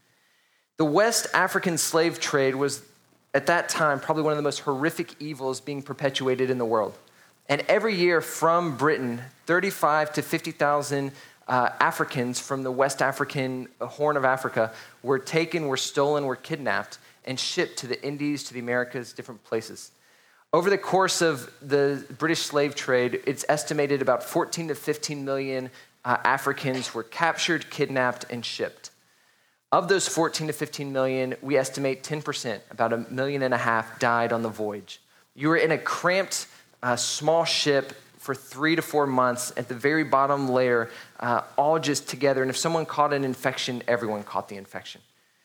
The West African slave trade was, at that time, probably one of the most horrific evils being perpetuated in the world. And every year from Britain, 35 to 50,000 Africans from the West African Horn of Africa were taken, were stolen, were kidnapped, and shipped to the Indies, to the Americas, different places. Over the course of the British slave trade, it's estimated about 14 to 15 million Africans were captured, kidnapped, and shipped. Of those 14 to 15 million, we estimate 10%, about 1.5 million, died on the voyage. You were in a cramped, small ship for 3 to 4 months at the very bottom layer, all just together. And if someone caught an infection, everyone caught the infection.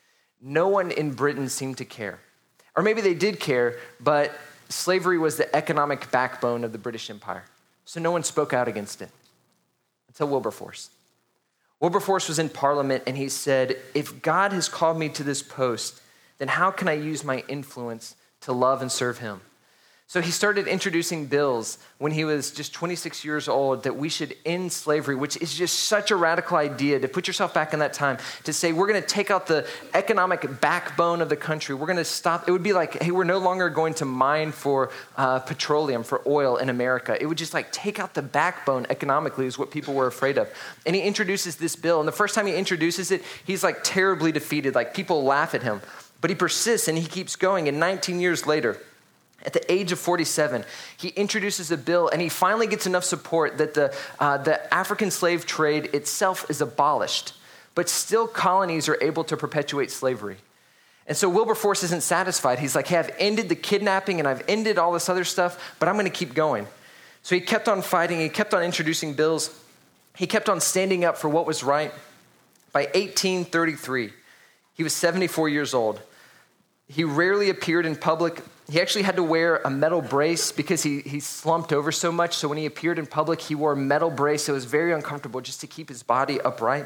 No one in Britain seemed to care. Or maybe they did care, but slavery was the economic backbone of the British Empire. So no one spoke out against it until Wilberforce. Wilberforce was in Parliament and he said, if God has called me to this post, then how can I use my influence to love and serve him? So he started introducing bills when he was just 26 years old that we should end slavery, which is just such a radical idea to put yourself back in that time, to say we're going to take out the economic backbone of the country. We're going to stop. It would be like, hey, we're no longer going to mine for petroleum, for oil in America. It would just like take out the backbone economically is what people were afraid of. And he introduces this bill. And the first time he introduces it, he's like terribly defeated. Like people laugh at him. But he persists and he keeps going. And 19 years later, at the age of 47, he introduces a bill and he finally gets enough support that the African slave trade itself is abolished, but still colonies are able to perpetuate slavery. And so Wilberforce isn't satisfied. He's like, hey, I've ended the kidnapping and I've ended all this other stuff, but I'm going to keep going. So he kept on fighting. He kept on introducing bills. He kept on standing up for what was right. By 1833, he was 74 years old. He rarely appeared in public. He actually had to wear a metal brace because he slumped over so much. So when he appeared in public, he wore a metal brace. It was very uncomfortable just to keep his body upright.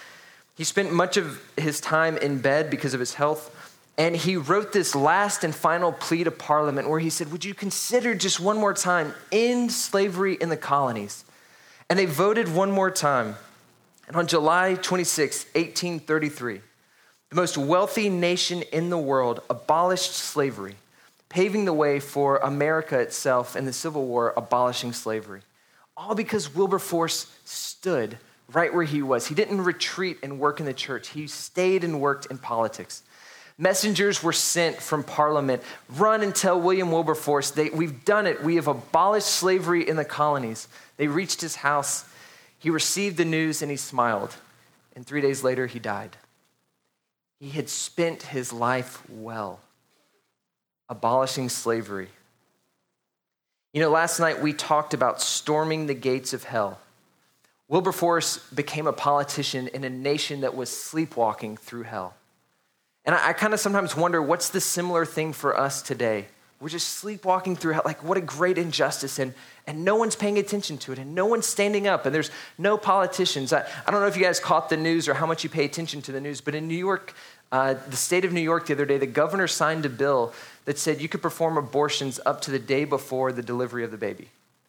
He spent much of his time in bed because of his health. And he wrote this last and final plea to Parliament where he said, would you consider just one more time, end slavery in the colonies? And they voted one more time. And on July 26, 1833, the most wealthy nation in the world abolished slavery, paving the way for America itself and the Civil War abolishing slavery. All because Wilberforce stood right where he was. He didn't retreat and work in the church. He stayed and worked in politics. Messengers were sent from Parliament. Run and tell William Wilberforce, we've done it. We have abolished slavery in the colonies. They reached his house. He received the news and he smiled. And 3 days later, he died. He had spent his life well, abolishing slavery. You know, last night we talked about storming the gates of hell. Wilberforce became a politician in a nation that was sleepwalking through hell. And I kind of sometimes wonder, what's the similar thing for us today? We're just sleepwalking through hell. Like, what a great injustice. And no one's paying attention to it. And no one's standing up. And there's no politicians. I don't know if you guys caught the news or how much you pay attention to the news, but in New York, the state of New York the other day, the governor signed a bill that said you could perform abortions up to the day before the delivery of the baby.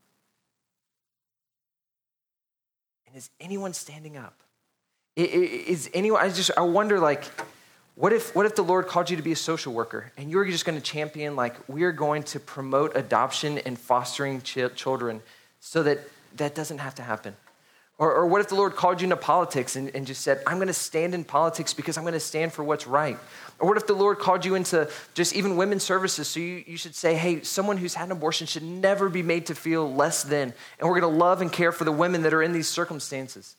And is anyone standing up? Is anyone? I wonder, like, what if the Lord called you to be a social worker and you're just going to champion, like, we're going to promote adoption and fostering children so that that doesn't have to happen? Or what if the Lord called you into politics and just said, I'm going to stand in politics because I'm going to stand for what's right? Or what if the Lord called you into just even women's services? So you should say, hey, someone who's had an abortion should never be made to feel less than. And we're going to love and care for the women that are in these circumstances.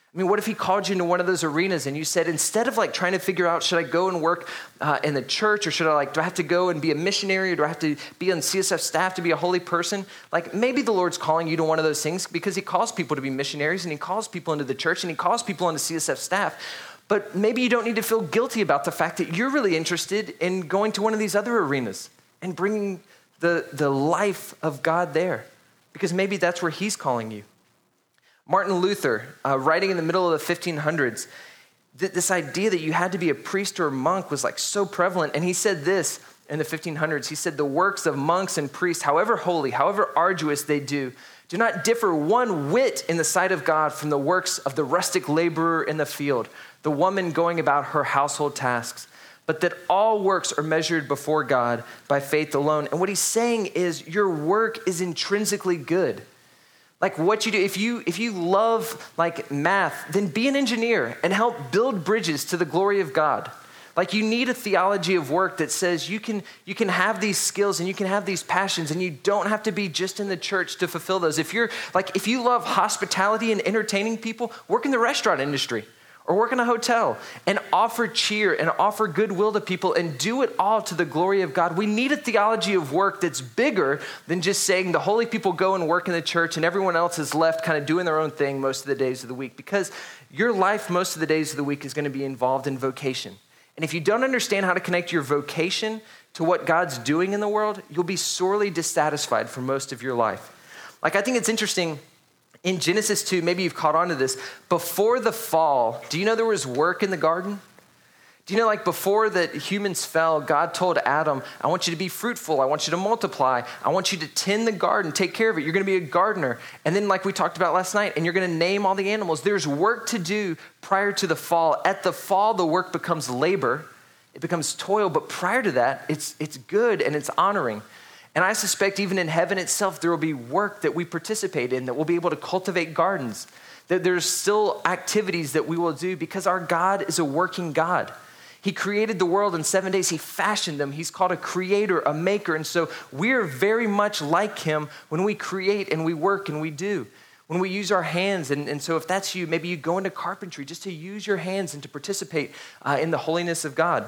I mean, what if he called you into one of those arenas and you said, instead of like trying to figure out, should I go and work in the church, or do I have to go and be a missionary, or do I have to be on CSF staff to be a holy person? Like, maybe the Lord's calling you to one of those things because he calls people to be missionaries, and he calls people into the church, and he calls people into CSF staff. But maybe you don't need to feel guilty about the fact that you're really interested in going to one of these other arenas and bringing the life of God there, because maybe that's where he's calling you. Martin Luther, writing in the middle of the 1500s, this idea that you had to be a priest or a monk was like so prevalent. And he said this in the 1500s. He said, the works of monks and priests, however holy, however arduous they do not differ one whit in the sight of God from the works of the rustic laborer in the field, the woman going about her household tasks, but that all works are measured before God by faith alone. And what he's saying is your work is intrinsically good. Like what you do, if you love like math, then be an engineer and help build bridges to the glory of God. Like you need a theology of work that says you can have these skills and you can have these passions, and you don't have to be just in the church to fulfill those. If you love hospitality and entertaining people, work in the restaurant industry or work in a hotel and offer cheer and offer goodwill to people and do it all to the glory of God. We need a theology of work that's bigger than just saying the holy people go and work in the church and everyone else is left kind of doing their own thing most of the days of the week, because your life most of the days of the week is going to be involved in vocation. And if you don't understand how to connect your vocation to what God's doing in the world, you'll be sorely dissatisfied for most of your life. Like, I think it's interesting. In Genesis 2, maybe you've caught on to this, before the fall, do you know there was work in the garden? Do you know, like before the humans fell, God told Adam, I want you to be fruitful. I want you to multiply. I want you to tend the garden, take care of it. You're going to be a gardener. And then like we talked about last night, and you're going to name all the animals. There's work to do prior to the fall. At the fall, the work becomes labor. It becomes toil. But prior to that, it's good and it's honoring. And I suspect even in heaven itself, there will be work that we participate in, that we'll be able to cultivate gardens, that there's still activities that we will do because our God is a working God. He created the world in 7 days. He fashioned them. He's called a creator, a maker. And so we're very much like him when we create and we work and we do, when we use our hands. And so if that's you, maybe you go into carpentry just to use your hands and to participate in the holiness of God.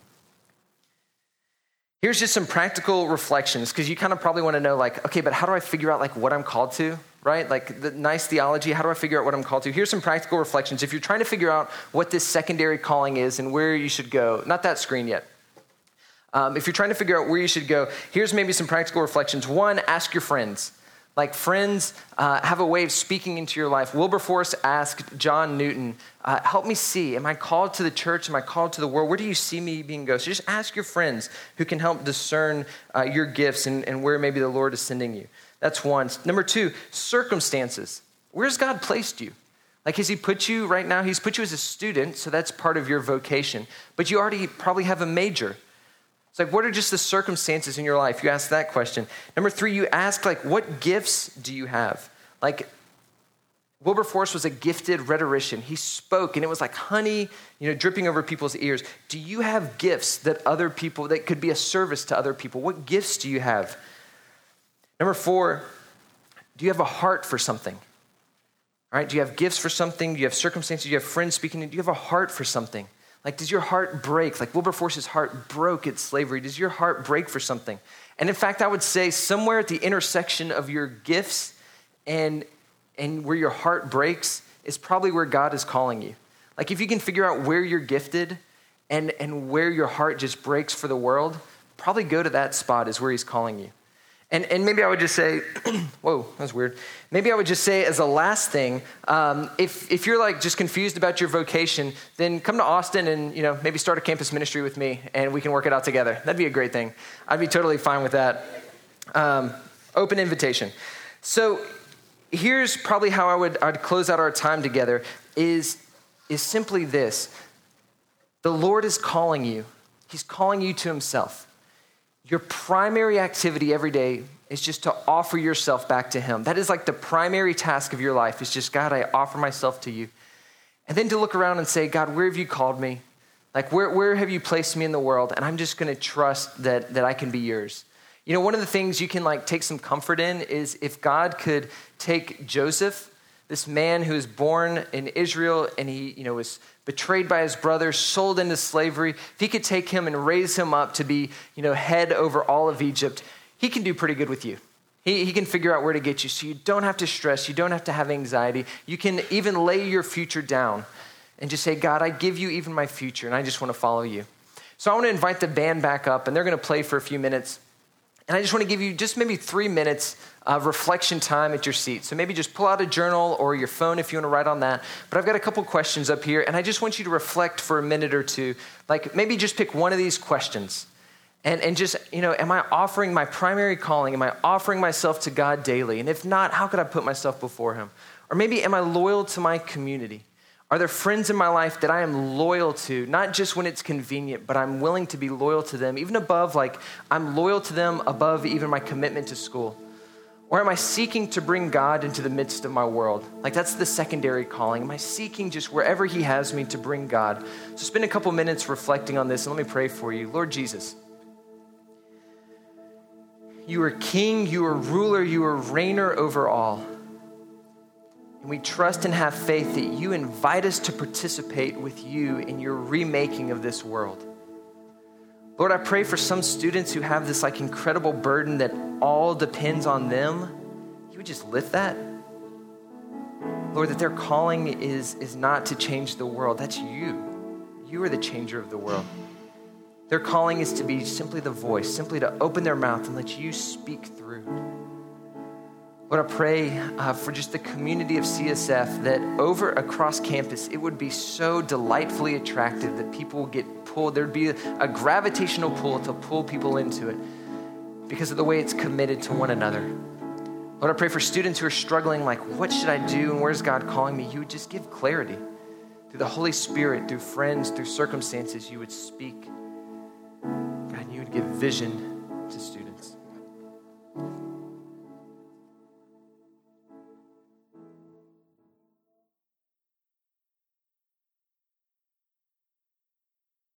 Here's just some practical reflections, because you kind of probably want to know, like, okay, but how do I figure out like what I'm called to, right? Like the nice theology, how do I figure out what I'm called to? Here's some practical reflections. If you're trying to figure out what this secondary calling is and where you should go, not that screen yet. If you're trying to figure out where you should go, here's maybe some practical reflections. One, ask your friends. Like friends have a way of speaking into your life. Wilberforce asked John Newton, help me see, am I called to the church? Am I called to the world? Where do you see me being go? So just ask your friends who can help discern your gifts and where maybe the Lord is sending you. That's one. Number two, circumstances. Where's God placed you? Like, has he put you right now? He's put you as a student, so that's part of your vocation. But you already probably have a major. It's like, what are just the circumstances in your life? You ask that question. Number three, you ask, like, what gifts do you have? Like, Wilberforce was a gifted rhetorician. He spoke, and it was like honey, dripping over people's ears. Do you have gifts that could be a service to other people? What gifts do you have? Number four, do you have a heart for something? All right, do you have gifts for something? Do you have circumstances? Do you have friends speaking? Do you have a heart for something? Like, does your heart break? Like Wilberforce's heart broke at slavery. Does your heart break for something? And in fact, I would say somewhere at the intersection of your gifts and where your heart breaks is probably where God is calling you. Like, if you can figure out where you're gifted and where your heart just breaks for the world, probably go to that spot is where he's calling you. And maybe I would just say, whoa, that's weird. Maybe I would just say as a last thing, if you're like just confused about your vocation, then come to Austin and maybe start a campus ministry with me and we can work it out together. That'd be a great thing. I'd be totally fine with that. Open invitation. So here's probably how I'd close out our time together is simply this. The Lord is calling you. He's calling you to himself. Your primary activity every day is just to offer yourself back to him. That is like the primary task of your life is just, God, I offer myself to you. And then to look around and say, God, where have you called me? Like, where have you placed me in the world? And I'm just going to trust that I can be yours. One of the things you can like take some comfort in is if God could take Joseph, This man who was born in Israel and he, was betrayed by his brothers, sold into slavery. If he could take him and raise him up to be, head over all of Egypt, he can do pretty good with you. He can figure out where to get you so you don't have to stress. You don't have to have anxiety. You can even lay your future down and just say, God, I give you even my future and I just want to follow you. So I want to invite the band back up and they're going to play for a few minutes. And I just want to give you just maybe 3 minutes of reflection time at your seat. So maybe just pull out a journal or your phone if you want to write on that. But I've got a couple questions up here, and I just want you to reflect for a minute or two. Like maybe just pick one of these questions. And just, am I offering my primary calling? Am I offering myself to God daily? And if not, how could I put myself before him? Or maybe am I loyal to my community? Are there friends in my life that I am loyal to, not just when it's convenient, but I'm willing to be loyal to them, even above, like I'm loyal to them above even my commitment to school? Or am I seeking to bring God into the midst of my world? Like that's the secondary calling. Am I seeking just wherever he has me to bring God? So spend a couple minutes reflecting on this and let me pray for you. Lord Jesus, you are king, you are ruler, you are reigner over all. And we trust and have faith that you invite us to participate with you in your remaking of this world. Lord, I pray for some students who have this like incredible burden that all depends on them. You would just lift that. Lord, that their calling is not to change the world. That's you. You are the changer of the world. Their calling is to be simply the voice, simply to open their mouth and let you speak through. Lord, I pray for just the community of CSF that across campus, it would be so delightfully attractive that people will get pulled. There'd be a gravitational pull to pull people into it because of the way it's committed to one another. Lord, I pray for students who are struggling, like, what should I do and where's God calling me? You would just give clarity through the Holy Spirit, through friends, through circumstances. You would speak. God, you would give vision to students.